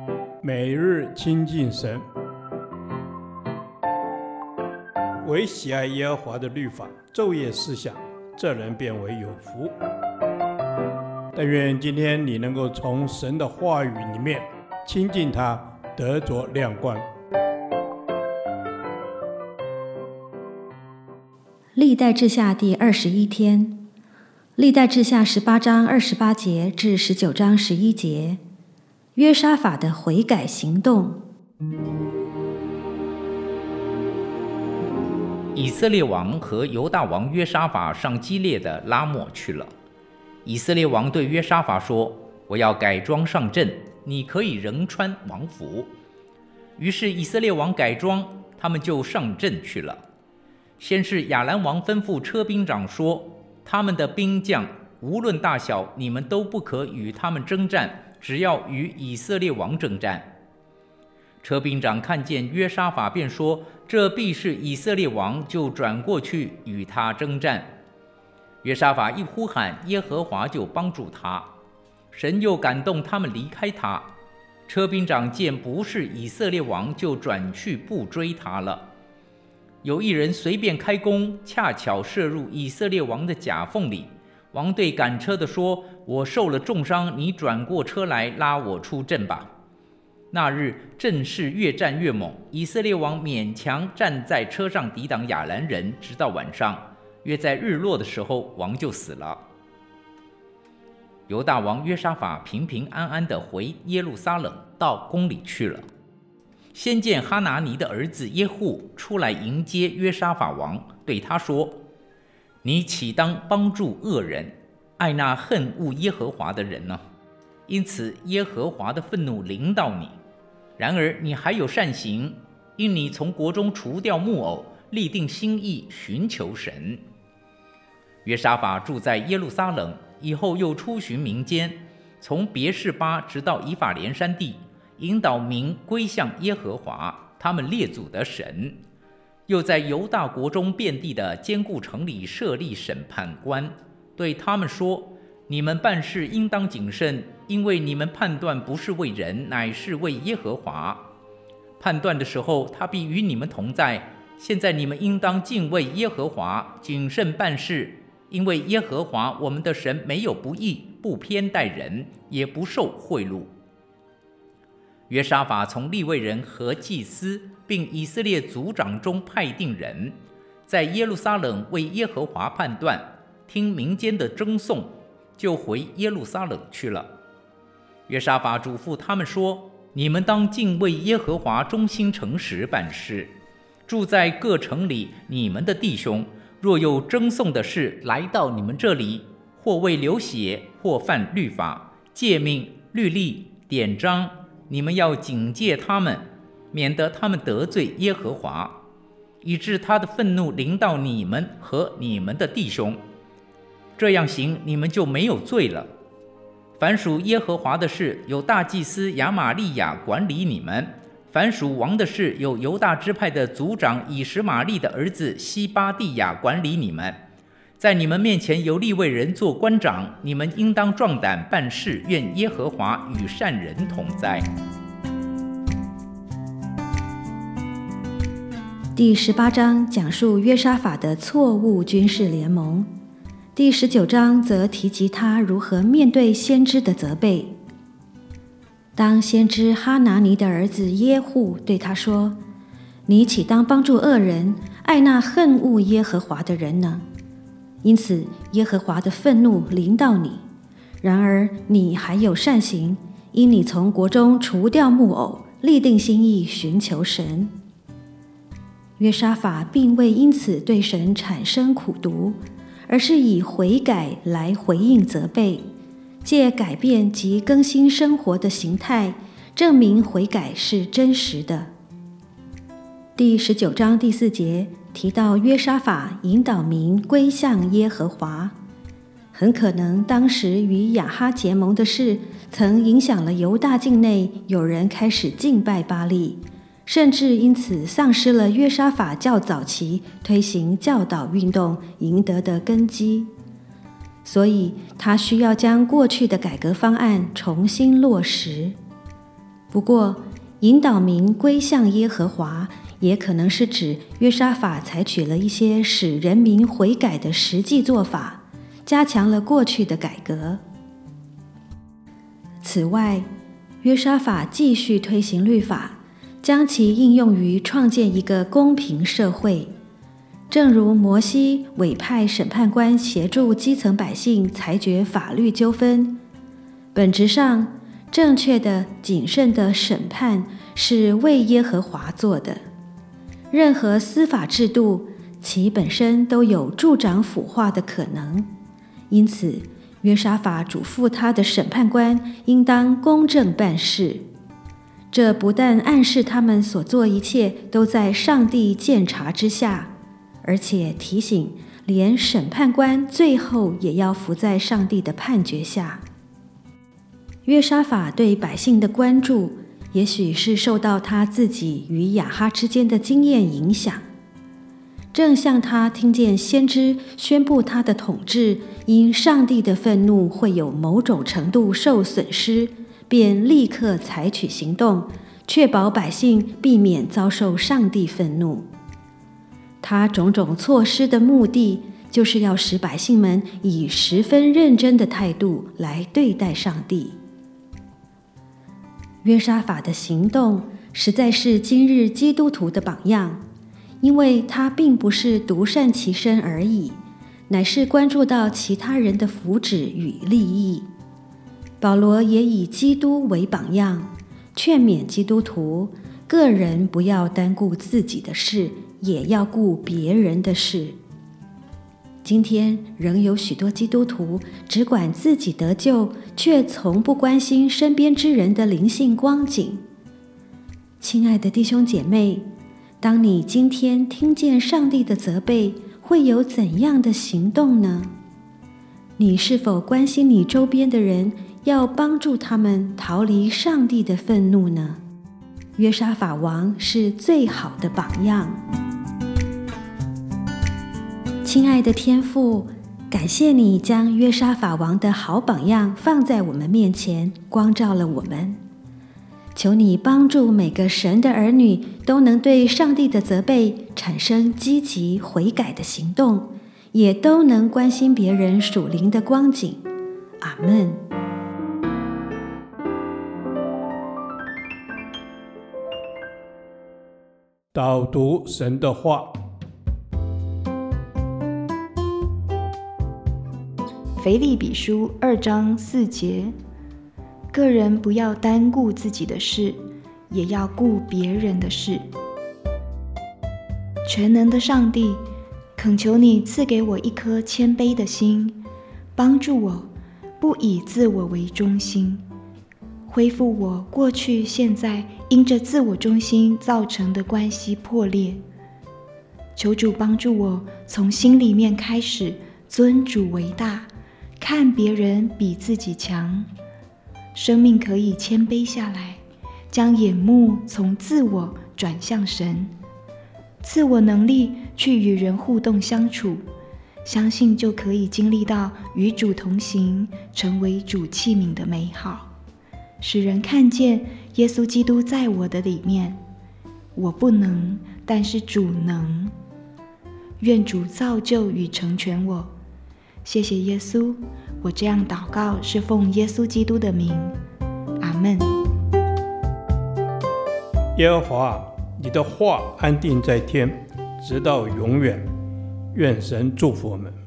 每日亲近神，唯喜爱耶和华的律法，昼夜思想，这人变为有福。但愿今天你能够从神的话语里面亲近他，得着亮光。 历代志下第21天，历代志下18章28节至19章11节，约沙法的悔改行动。 以色列王和犹大王约沙法上基列的拉末去了。以色列王对约沙法说：“我要改装上阵，你可以仍穿王服。”于是以色列王改装，他们就上阵去了。先是亚兰王吩咐车兵长说：“他们的兵将无论大小，你们都不可与他们征战，只要与以色列王征战。”车兵长看见约沙法，便说：“这必是以色列王，就转过去与他征战。”约沙法一呼喊，耶和华就帮助他，神又感动他们离开他。车兵长见不是以色列王，就转去不追他了。有一人随便开弓，恰巧射入以色列王的甲缝里。王对赶车的说：“我受了重伤，你转过车来拉我出阵吧。”那日阵势越战越猛，以色列王勉强站在车上抵挡亚兰人，直到晚上。约在日落的时候，王就死了。犹大王约沙法平平安安地回耶路撒冷，到宫里去了。先见哈拿尼的儿子耶户出来迎接约沙法王，对他说：“你岂当帮助恶人，爱那恨恶耶和华的人呢？因此耶和华的愤怒临到你。然而你还有善行，因你从国中除掉木偶，立定心意寻求神。”约沙法住在耶路撒冷，以后又出巡民间，从别是巴直到以法莲山地，引导民归向耶和华他们列祖的神。又在犹大国中遍地的坚固城里设立审判官，对他们说：“你们办事应当谨慎，因为你们判断不是为人，乃是为耶和华。判断的时候，他必与你们同在。现在你们应当敬畏耶和华，谨慎办事，因为耶和华我们的神没有不义，不偏待人，也不受贿赂。”约沙法从利未人和祭司并以色列族长中派定人，在耶路撒冷为耶和华判断，听民间的争讼，就回耶路撒冷去了。约沙法嘱咐他们说：“你们当敬畏耶和华，忠心诚实办事。住在各城里，你们的弟兄若有争讼的事来到你们这里，或为流血，或犯律法、诫命、律例、典章，你们要警戒他们，免得他们得罪耶和华，以致他的愤怒临到你们和你们的弟兄。这样行，你们就没有罪了。凡属耶和华的事，有大祭司亚玛利亚管理你们；凡属王的事，有犹大支派的族长以实玛利的儿子西巴地亚管理你们。在你们面前有利未人做官长，你们应当壮胆办事，愿耶和华与善人同在。” 第18章讲述约沙法的错误军事联盟。第19章则提及他如何面对先知的责备。当先知哈拿尼的儿子耶户对他说：“你岂当帮助恶人，爱那恨恶耶和华的人呢？因此耶和华的愤怒临到你。然而你还有善行，因你从国中除掉木偶，立定心意寻求神。”约沙法并未因此对神产生苦毒，而是以悔改来回应责备，借改变及更新生活的形态，证明悔改是真实的。第19章第4节提到约沙法引导民归向耶和华，很可能当时与亚哈结盟的事，曾影响了犹大境内有人开始敬拜巴力，甚至因此丧失了约沙法较早期推行教导运动赢得的根基。所以他需要将过去的改革方案重新落实。 不过，引导民归向耶和华，也可能是指约沙法采取了一些使人民悔改的实际做法，加强了过去的改革。此外，约沙法继续推行律法，将其应用于创建一个公平社会。正如摩西委派审判官协助基层百姓裁决法律纠纷，本质上，正确的、谨慎的审判是为耶和华做的。任何司法制度，其本身都有助长腐化的可能，因此，约沙法嘱咐他的审判官应当公正办事。这不但暗示他们所做一切都在上帝鉴察之下，而且提醒连审判官最后也要服在上帝的判决下。约沙法对百姓的关注，也许是受到他自己与亚哈之间的经验影响。正像他听见先知宣布他的统治因上帝的愤怒会有某种程度受损失，便立刻采取行动，确保百姓避免遭受上帝愤怒。他种种措施的目的，就是要使百姓们以十分认真的态度来对待上帝。约沙法的行动实在是今日基督徒的榜样，因为他并不是独善其身而已，乃是关注到其他人的福祉与利益。保罗也以基督为榜样，劝勉基督徒个人不要单顾自己的事，也要顾别人的事。今天仍有许多基督徒只管自己得救，却从不关心身边之人的灵性光景。亲爱的弟兄姐妹，当你今天听见上帝的责备，会有怎样的行动呢？你是否关心你周边的人，要帮助他们逃离上帝的愤怒呢？约沙法王是最好的榜样。亲爱的天父，感谢你将约沙法王的好榜样放在我们面前，光照了我们。求你帮助每个神的儿女都能对上帝的责备产生积极悔改的行动，也都能关心别人属灵的光景。阿们。 导读神的话。 腓立比书2章4节，个人不要单顾自己的事，也要顾别人的事。全能的上帝，恳求你赐给我一颗谦卑的心，帮助我不以自我为中心，恢复我过去现在因着自我中心造成的关系破裂。求主帮助我从心里面开始尊主为大，看别人比自己强，生命可以谦卑下来，将眼目从自我转向神，赐我能力去与人互动相处，相信就可以经历到与主同行，成为主器皿的美好，使人看见耶稣基督在我的里面。我不能，但是主能。愿主造就与成全我。谢谢耶稣，我这样祷告是奉耶稣基督的名，阿们。 耶和华，你的话安定在天，直到永远。愿神祝福我们。